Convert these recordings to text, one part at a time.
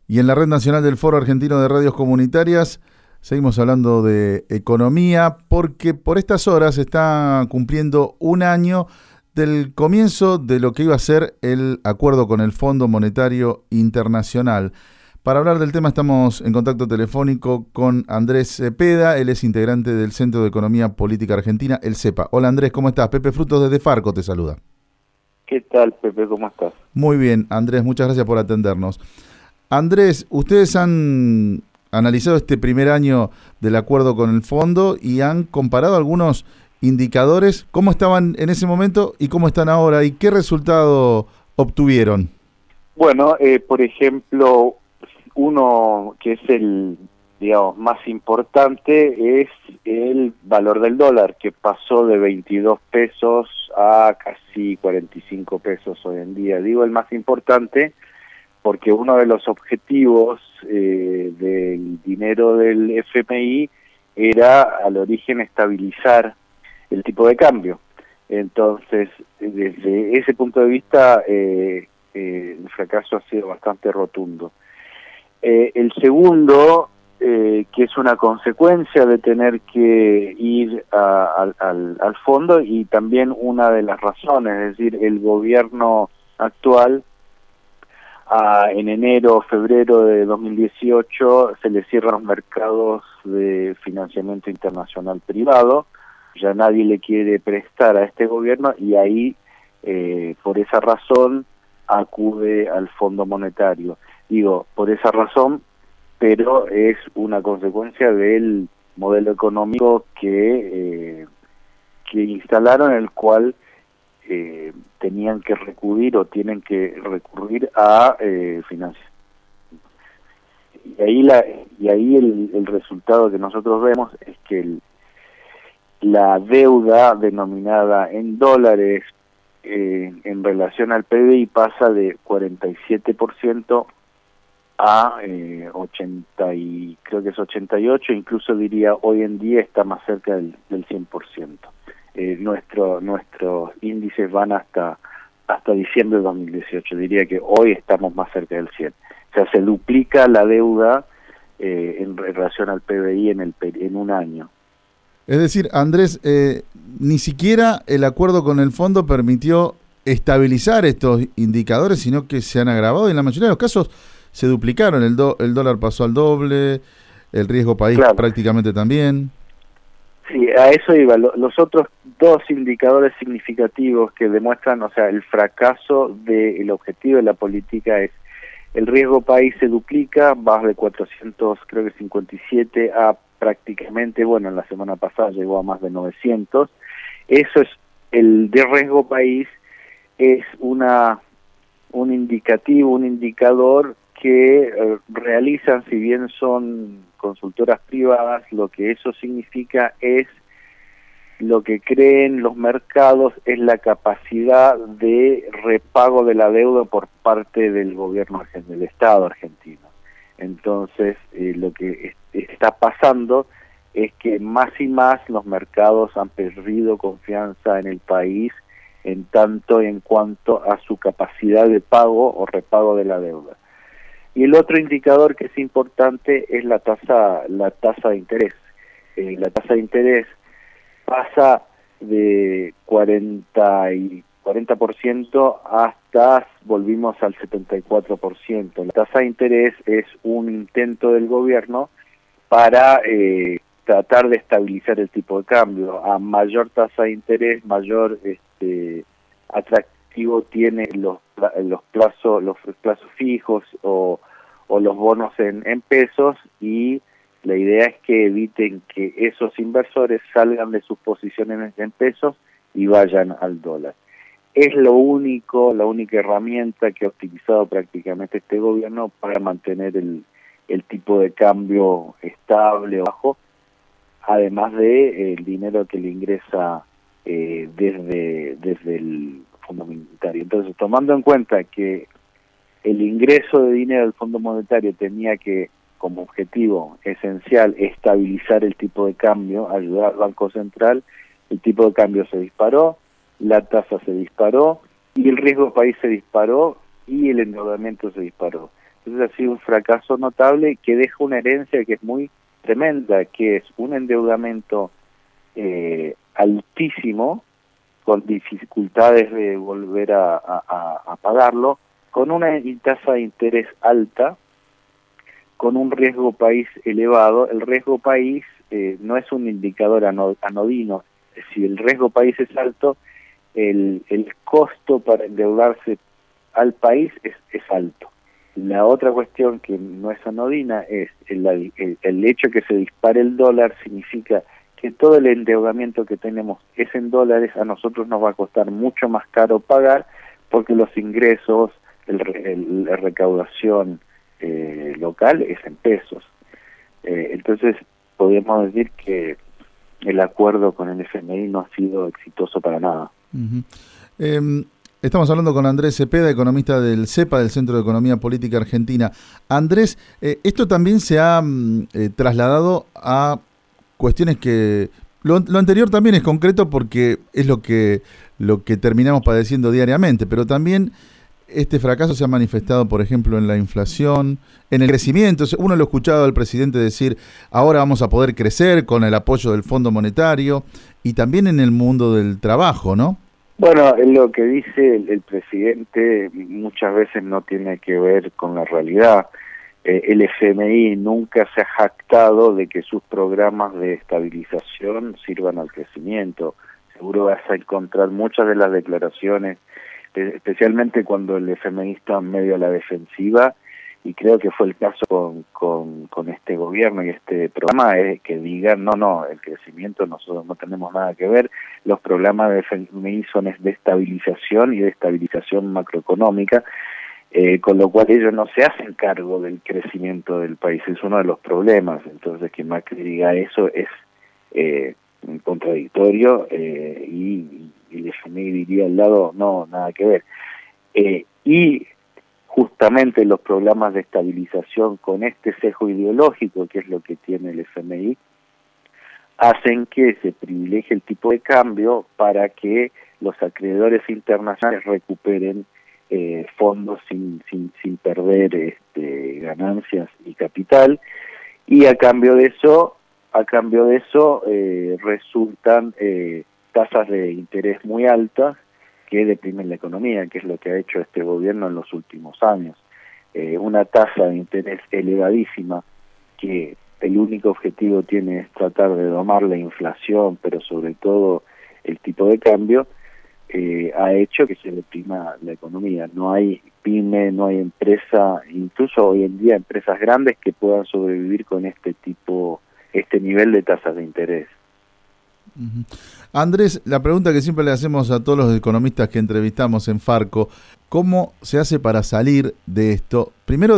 Y en la Red Nacional del Foro Argentino de Radios Comunitarias seguimos hablando de economía porque por estas horas se está cumpliendo un año del comienzo de lo que iba a ser el acuerdo con el Fondo Monetario Internacional. Para hablar del tema estamos en contacto telefónico con Andrés Cepeda, él es integrante del Centro de Economía Política Argentina, el CEPA. Hola Andrés, ¿cómo estás? Pepe Frutos desde Farco te saluda. ¿Qué tal, Pepe? ¿Cómo estás? Muy bien, Andrés, muchas gracias por atendernos. Andrés, ustedes han analizado este primer año del acuerdo con el fondo y han comparado algunos indicadores, cómo estaban en ese momento y cómo están ahora y qué resultado obtuvieron. Bueno, por ejemplo, uno que es el, digamos, más importante es el valor del dólar, que pasó de 22 pesos a casi 45 pesos hoy en día. Digo el más importante porque uno de los objetivos del dinero del FMI era al origen estabilizar el tipo de cambio. Entonces, desde ese punto de vista, el fracaso ha sido bastante rotundo. El segundo, que es una consecuencia de tener que ir al fondo y también una de las razones, es decir, el gobierno actual en enero o febrero de 2018 se le cierran los mercados de financiamiento internacional privado, ya nadie le quiere prestar a este gobierno y ahí por esa razón acude al Fondo Monetario. Digo, por esa razón, pero es una consecuencia del modelo económico que instalaron, en el cual tenían que recurrir o tienen que recurrir a financiación. Y ahí el resultado que nosotros vemos es que la deuda denominada en dólares en relación al PBI pasa de 47% a 80 y creo que es 88, incluso diría hoy en día está más cerca del 100%. Nuestros índices van hasta diciembre de 2018, diría que hoy estamos más cerca del 100. O sea, se duplica la deuda en relación al PBI en un año. Es decir, Andrés, ni siquiera el acuerdo con el fondo permitió estabilizar estos indicadores, sino que se han agravado y en la mayoría de los casos se duplicaron. El dólar pasó al doble, el riesgo país claro, prácticamente también. Sí, a eso iba. Los otros dos indicadores significativos que demuestran, o sea, el fracaso del objetivo de la política es el riesgo país se duplica, va de 457 a prácticamente, bueno, en la semana pasada llegó a más de 900. Eso es, el de riesgo país es un indicador que realizan, si bien son consultoras privadas, lo que eso significa es, lo que creen los mercados es la capacidad de repago de la deuda por parte del gobierno del Estado argentino. Entonces, lo que está pasando es que más y más los mercados han perdido confianza en el país en tanto en cuanto a su capacidad de pago o repago de la deuda. Y el otro indicador que es importante es la tasa de interés. La tasa de interés pasa de 40% hasta volvimos al 74%. La tasa de interés es un intento del gobierno para tratar de estabilizar el tipo de cambio. A mayor tasa de interés, mayor atractivo tiene los plazos fijos o los bonos en pesos, y la idea es que eviten que esos inversores salgan de sus posiciones en pesos y vayan al dólar. Es la única herramienta que ha utilizado prácticamente este gobierno para mantener el tipo de cambio estable o bajo, además de el dinero que le ingresa desde el Fondo Monetario. Entonces, tomando en cuenta que el ingreso de dinero del Fondo Monetario tenía que, como objetivo esencial, estabilizar el tipo de cambio, ayudar al Banco Central, el tipo de cambio se disparó, la tasa se disparó y el riesgo país se disparó y el endeudamiento se disparó. Entonces ha sido un fracaso notable que deja una herencia que es muy tremenda, que es un endeudamiento altísimo, con dificultades de volver a pagarlo, con una tasa de interés alta, con un riesgo país elevado. El riesgo país no es un indicador anodino. Si el riesgo país es alto, el costo para endeudarse al país es alto. La otra cuestión que no es anodina es el hecho que se dispare el dólar significa que todo el endeudamiento que tenemos es en dólares. A nosotros nos va a costar mucho más caro pagar porque los ingresos, la recaudación local es en pesos. Entonces podemos decir que el acuerdo con el FMI no ha sido exitoso para nada. Estamos hablando con Andrés Cepeda, economista del CEPA, del Centro de Economía Política Argentina. Andrés, esto también se ha trasladado a cuestiones que... Lo anterior también es concreto porque es lo que terminamos padeciendo diariamente, pero también este fracaso se ha manifestado, por ejemplo, en la inflación, en el crecimiento. Uno lo ha escuchado al presidente decir, ahora vamos a poder crecer con el apoyo del Fondo Monetario, y también en el mundo del trabajo, ¿no? Bueno, lo que dice el presidente muchas veces no tiene que ver con la realidad. El FMI nunca se ha jactado de que sus programas de estabilización sirvan al crecimiento. Seguro vas a encontrar muchas de las declaraciones, especialmente cuando el FMI está medio a la defensiva, y creo que fue el caso con este gobierno y este programa, es que digan, no, el crecimiento nosotros no tenemos nada que ver, los programas de FMI son de estabilización y de estabilización macroeconómica, con lo cual ellos no se hacen cargo del crecimiento del país, es uno de los problemas. Entonces que Macri diga eso es contradictorio, y el FMI diría al lado, no, nada que ver. Y justamente los programas de estabilización con este sesgo ideológico, que es lo que tiene el FMI, hacen que se privilegie el tipo de cambio para que los acreedores internacionales recuperen fondos sin perder ganancias y capital, y a cambio de eso resultan tasas de interés muy altas que deprimen la economía, que es lo que ha hecho este gobierno en los últimos años. Una tasa de interés elevadísima que el único objetivo tiene es tratar de domar la inflación, pero sobre todo el tipo de cambio, ha hecho que se deprima la economía. No hay pyme, no hay empresa, incluso hoy en día empresas grandes que puedan sobrevivir con este nivel de tasas de interés. Andrés, la pregunta que siempre le hacemos a todos los economistas que entrevistamos en Farco, ¿cómo se hace para salir de esto? Primero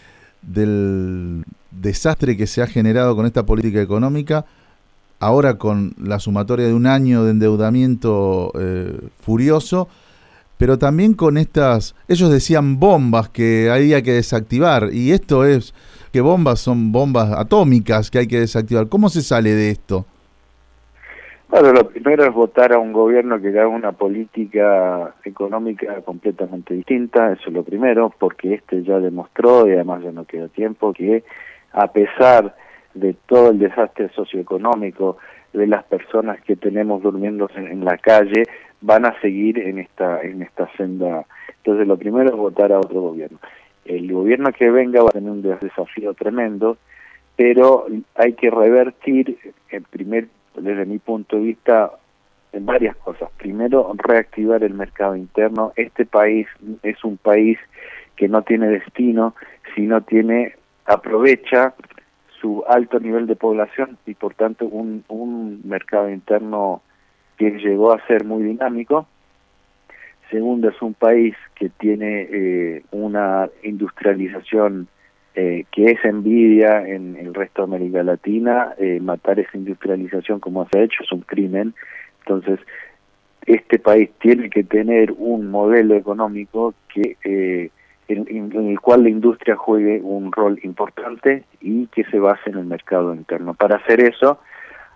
del desastre que se ha generado con esta política económica, ahora con la sumatoria de un año de endeudamiento furioso, pero también con estas, ellos decían bombas que había que desactivar, y esto es que bombas son bombas atómicas que hay que desactivar. ¿Cómo se sale de esto? Bueno, lo primero es votar a un gobierno que haga una política económica completamente distinta, eso es lo primero, porque ya demostró, y además ya no queda tiempo, que a pesar de todo el desastre socioeconómico, de las personas que tenemos durmiendo en la calle, van a seguir en esta senda. Desde lo primero es votar a otro gobierno. El gobierno que venga va a tener un desafío tremendo, pero hay que revertir, desde mi punto de vista, en varias cosas. Primero, reactivar el mercado interno. Este país es un país que no tiene destino, sino aprovecha su alto nivel de población y por tanto un mercado interno que llegó a ser muy dinámico. Segundo, es un país que tiene una industrialización que es envidia en el resto de América Latina. Matar esa industrialización como se ha hecho es un crimen. Entonces, este país tiene que tener un modelo económico que en el cual la industria juegue un rol importante y que se base en el mercado interno. Para hacer eso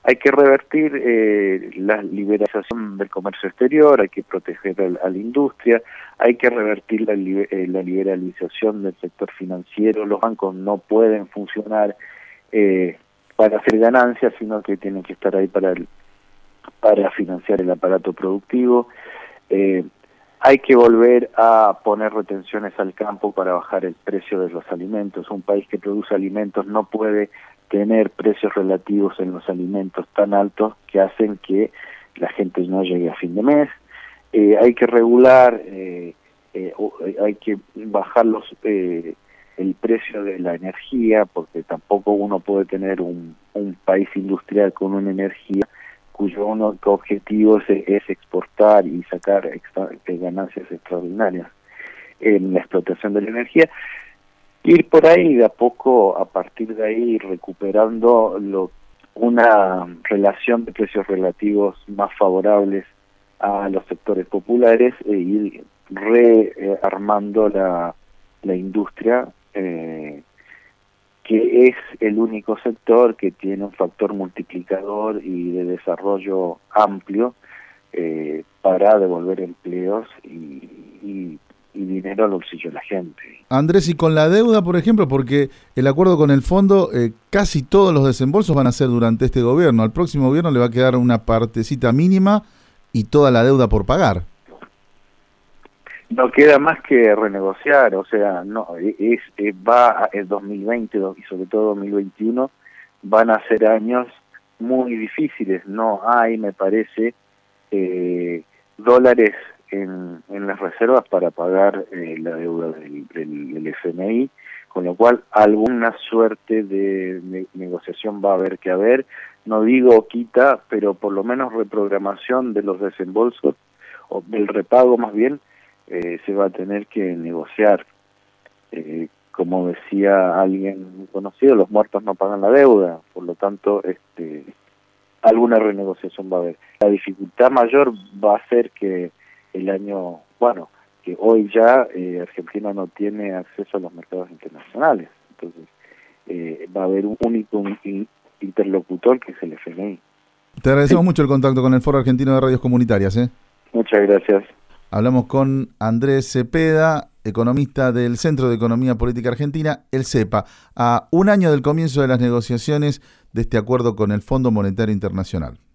Hay que revertir la liberalización del comercio exterior, hay que proteger a la industria, hay que revertir la liberalización del sector financiero. Los bancos no pueden funcionar para hacer ganancias, sino que tienen que estar ahí para financiar el aparato productivo. Hay que volver a poner retenciones al campo para bajar el precio de los alimentos. Un país que produce alimentos no puede tener precios relativos en los alimentos tan altos que hacen que la gente no llegue a fin de mes. Hay que regular, hay que bajar el precio de la energía, porque tampoco uno puede tener un país industrial con una energía cuyo único objetivo es exportar y sacar ganancias extraordinarias en la explotación de la energía. Ir por ahí de a poco, a partir de ahí, recuperando una relación de precios relativos más favorables a los sectores populares e ir rearmando la industria, que es el único sector que tiene un factor multiplicador y de desarrollo amplio para devolver empleos y dinero al bolsillo de la gente. Andrés, y con la deuda, por ejemplo, porque el acuerdo con el fondo, casi todos los desembolsos van a ser durante este gobierno. Al próximo gobierno le va a quedar una partecita mínima y toda la deuda por pagar. No queda más que renegociar, o sea, no va el 2020 y sobre todo 2021 van a ser años muy difíciles. No hay, me parece, dólares en las reservas para pagar la deuda del FMI, con lo cual alguna suerte de negociación va a haber que haber. No digo quita, pero por lo menos reprogramación de los desembolsos, o del repago más bien, se va a tener que negociar. Como decía alguien conocido, los muertos no pagan la deuda, por lo tanto alguna renegociación va a haber. La dificultad mayor va a ser que el año, que hoy ya Argentina no tiene acceso a los mercados internacionales, entonces va a haber un único interlocutor que es el FMI. Te agradecemos mucho el contacto con el Foro Argentino de Radios Comunitarias. Muchas gracias. Hablamos con Andrés Cepeda, economista del Centro de Economía Política Argentina, el CEPA, a un año del comienzo de las negociaciones de este acuerdo con el Fondo Monetario Internacional.